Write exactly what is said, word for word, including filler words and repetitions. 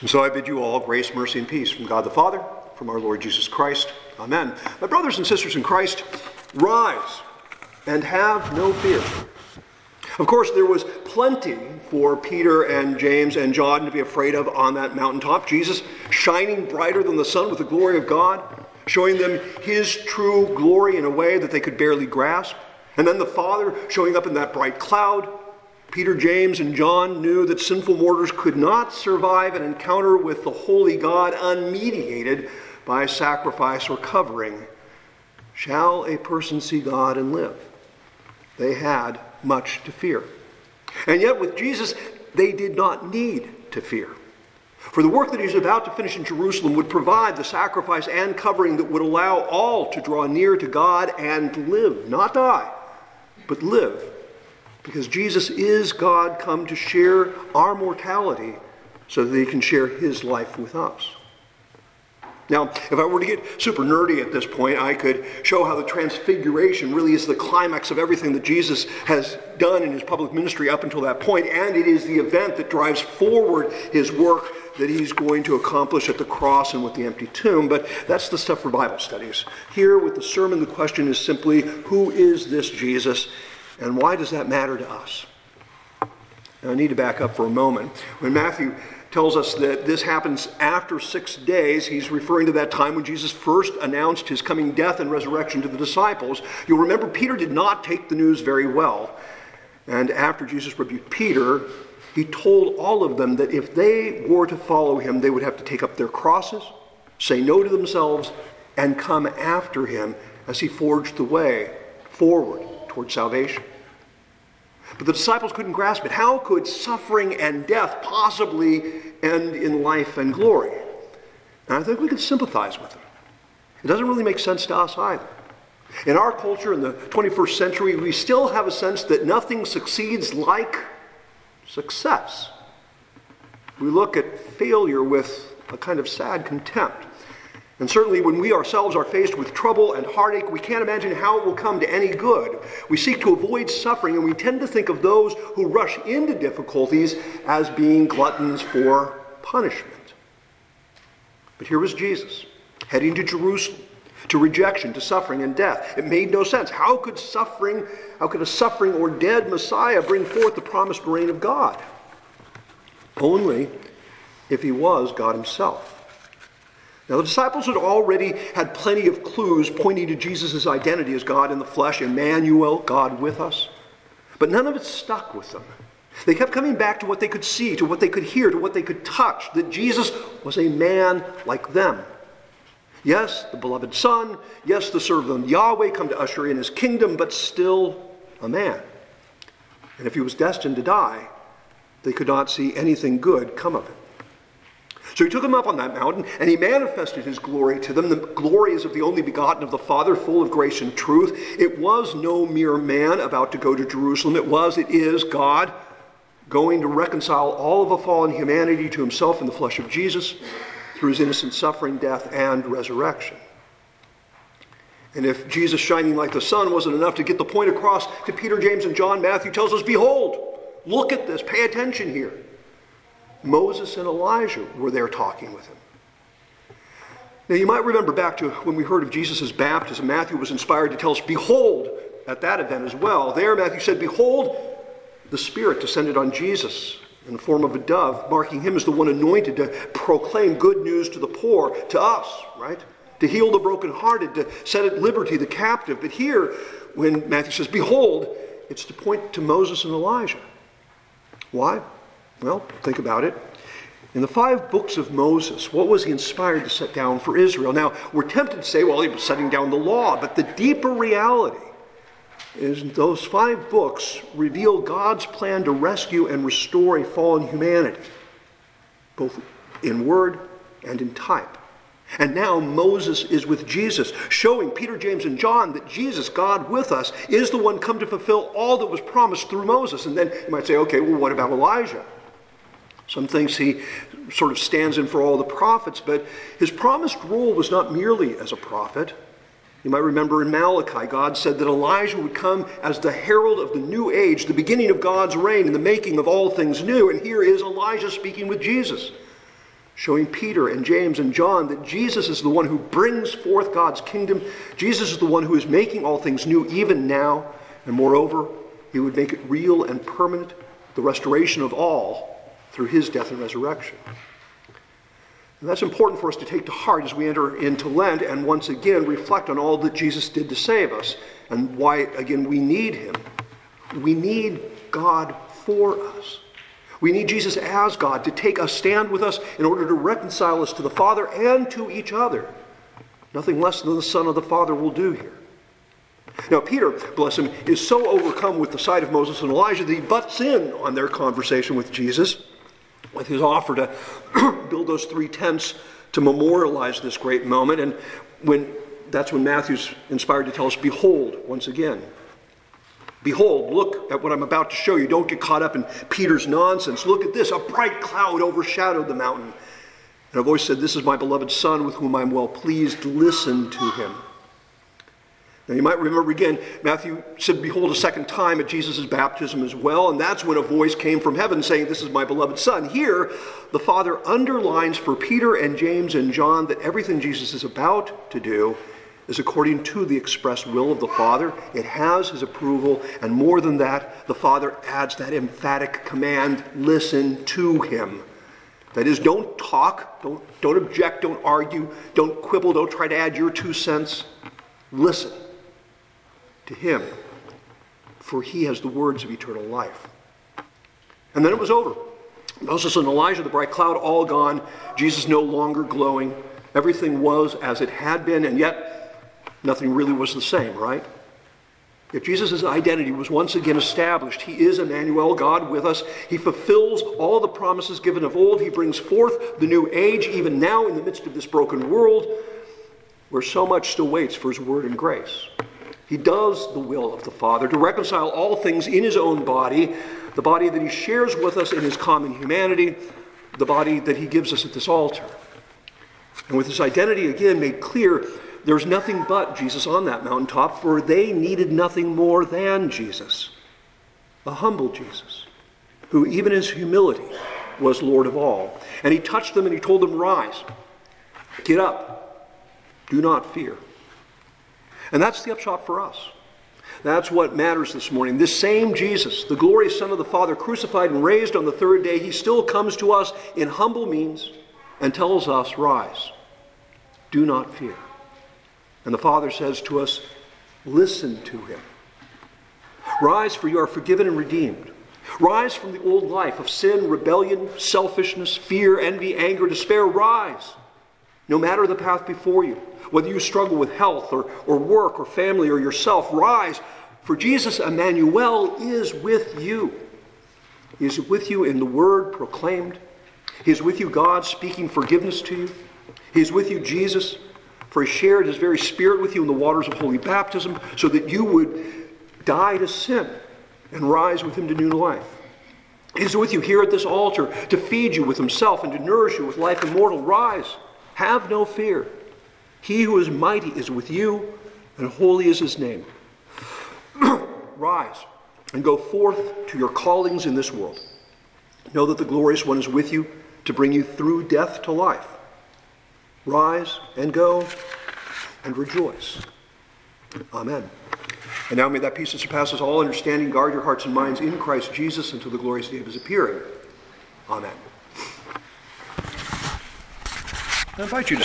And so I bid you all grace, mercy, and peace from God the Father, from our Lord Jesus Christ. Amen. My brothers and sisters in Christ, rise and have no fear. Of course, there was plenty for Peter and James and John to be afraid of on that mountaintop. Jesus shining brighter than the sun with the glory of God, showing them his true glory in a way that they could barely grasp. And then the Father showing up in that bright cloud. Peter, James, and John knew that sinful mortals could not survive an encounter with the holy God unmediated by sacrifice or covering. Shall a person see God and live? They had much to fear. And yet with Jesus, they did not need to fear. For the work that he's about to finish in Jerusalem would provide the sacrifice and covering that would allow all to draw near to God and live, not die, but live. Because Jesus is God come to share our mortality so that he can share his life with us. Now, if I were to get super nerdy at this point, I could show how the transfiguration really is the climax of everything that Jesus has done in his public ministry up until that point, and it is the event that drives forward his work that he's going to accomplish at the cross and with the empty tomb, but that's the stuff for Bible studies. Here with the sermon, the question is simply, who is this Jesus? And why does that matter to us? Now, I need to back up for a moment. When Matthew tells us that this happens after six days, he's referring to that time when Jesus first announced his coming death and resurrection to the disciples. You'll remember Peter did not take the news very well. And after Jesus rebuked Peter, he told all of them that if they were to follow him, they would have to take up their crosses, say no to themselves, and come after him as he forged the way forward towards salvation. But the disciples couldn't grasp it. How could suffering and death possibly end in life and glory? And I think we can sympathize with them. It doesn't really make sense to us either. In our culture in the twenty-first century, we still have a sense that nothing succeeds like success. We look at failure with a kind of sad contempt. And certainly when we ourselves are faced with trouble and heartache, we can't imagine how it will come to any good. We seek to avoid suffering, and we tend to think of those who rush into difficulties as being gluttons for punishment. But here was Jesus, heading to Jerusalem, to rejection, to suffering and death. It made no sense. How could suffering, how could a suffering or dead Messiah bring forth the promised reign of God? Only if he was God himself. Now, the disciples had already had plenty of clues pointing to Jesus' identity as God in the flesh, Emmanuel, God with us. But none of it stuck with them. They kept coming back to what they could see, to what they could hear, to what they could touch, that Jesus was a man like them. Yes, the beloved Son. Yes, the servant of Yahweh come to usher in his kingdom, but still a man. And if he was destined to die, they could not see anything good come of it. So he took them up on that mountain, and he manifested his glory to them. The glory is of the only begotten of the Father, full of grace and truth. It was no mere man about to go to Jerusalem. It was, it is God going to reconcile all of a fallen humanity to himself in the flesh of Jesus through his innocent suffering, death, and resurrection. And if Jesus shining like the sun wasn't enough to get the point across to Peter, James, and John, Matthew tells us, behold, look at this, pay attention here. Moses and Elijah were there talking with him. Now you might remember back to when we heard of Jesus' baptism, Matthew was inspired to tell us, behold, at that event as well. There Matthew said, behold, the Spirit descended on Jesus in the form of a dove, marking him as the one anointed to proclaim good news to the poor, to us, right? To heal the brokenhearted, to set at liberty the captive. But here, when Matthew says, behold, it's to point to Moses and Elijah. Why? Well, think about it. In the five books of Moses, what was he inspired to set down for Israel? Now, we're tempted to say, well, he was setting down the law, but the deeper reality is those five books reveal God's plan to rescue and restore a fallen humanity, both in word and in type. And now Moses is with Jesus, showing Peter, James, and John that Jesus, God with us, is the one come to fulfill all that was promised through Moses. And then you might say, okay, well, what about Elijah? Some thinks he sort of stands in for all the prophets, but his promised role was not merely as a prophet. You might remember in Malachi, God said that Elijah would come as the herald of the new age, the beginning of God's reign and the making of all things new. And here is Elijah speaking with Jesus, showing Peter and James and John that Jesus is the one who brings forth God's kingdom. Jesus is the one who is making all things new even now. And moreover, he would make it real and permanent, the restoration of all through his death and resurrection. And that's important for us to take to heart as we enter into Lent and once again reflect on all that Jesus did to save us and why, again, we need him. We need God for us. We need Jesus as God to take a stand with us in order to reconcile us to the Father and to each other. Nothing less than the Son of the Father will do here. Now, Peter, bless him, is so overcome with the sight of Moses and Elijah that he butts in on their conversation with Jesus with his offer to build those three tents to memorialize this great moment. And when that's when Matthew's inspired to tell us, behold, once again. Behold, look at what I'm about to show you. Don't get caught up in Peter's nonsense. Look at this. A bright cloud overshadowed the mountain. And a voice said, this is my beloved Son with whom I'm well pleased. Listen to him. Now you might remember again, Matthew said, behold, a second time at Jesus' baptism as well. And that's when a voice came from heaven saying, this is my beloved Son. Here, the Father underlines for Peter and James and John that everything Jesus is about to do is according to the express will of the Father. It has his approval, and more than that, the Father adds that emphatic command, listen to him. That is, don't talk, don't, don't object, don't argue, don't quibble, don't try to add your two cents. Listen to him, for he has the words of eternal life. And then it was over. Moses and Elijah, the bright cloud, all gone. Jesus no longer glowing. Everything was as it had been, and yet nothing really was the same, right? Yet Jesus' identity was once again established. He is Emmanuel, God with us. He fulfills all the promises given of old. He brings forth the new age, even now in the midst of this broken world, where so much still waits for his word and grace. He does the will of the Father to reconcile all things in his own body, the body that he shares with us in his common humanity, the body that he gives us at this altar. And with his identity again made clear, there's nothing but Jesus on that mountaintop, for they needed nothing more than Jesus, a humble Jesus, who even in his humility was Lord of all. And he touched them and he told them, rise, get up, do not fear. And that's the upshot for us. That's what matters this morning. This same Jesus, the glorious Son of the Father, crucified and raised on the third day, he still comes to us in humble means and tells us, rise, do not fear. And the Father says to us, listen to him. Rise, for you are forgiven and redeemed. Rise from the old life of sin, rebellion, selfishness, fear, envy, anger, despair. Rise, no matter the path before you. Whether you struggle with health or, or work or family or yourself, rise, for Jesus, Emmanuel, is with you. He is with you in the word proclaimed. He is with you, God, speaking forgiveness to you. He is with you, Jesus, for he shared his very spirit with you in the waters of holy baptism so that you would die to sin and rise with him to new life. He is with you here at this altar to feed you with himself and to nourish you with life immortal. Rise, have no fear. He who is mighty is with you, and holy is his name. Rise and go forth to your callings in this world. Know that the glorious one is with you to bring you through death to life. Rise and go and rejoice. Amen. And now may that peace that surpasses all understanding guard your hearts and minds in Christ Jesus until the glorious day of his appearing. Amen. I invite you to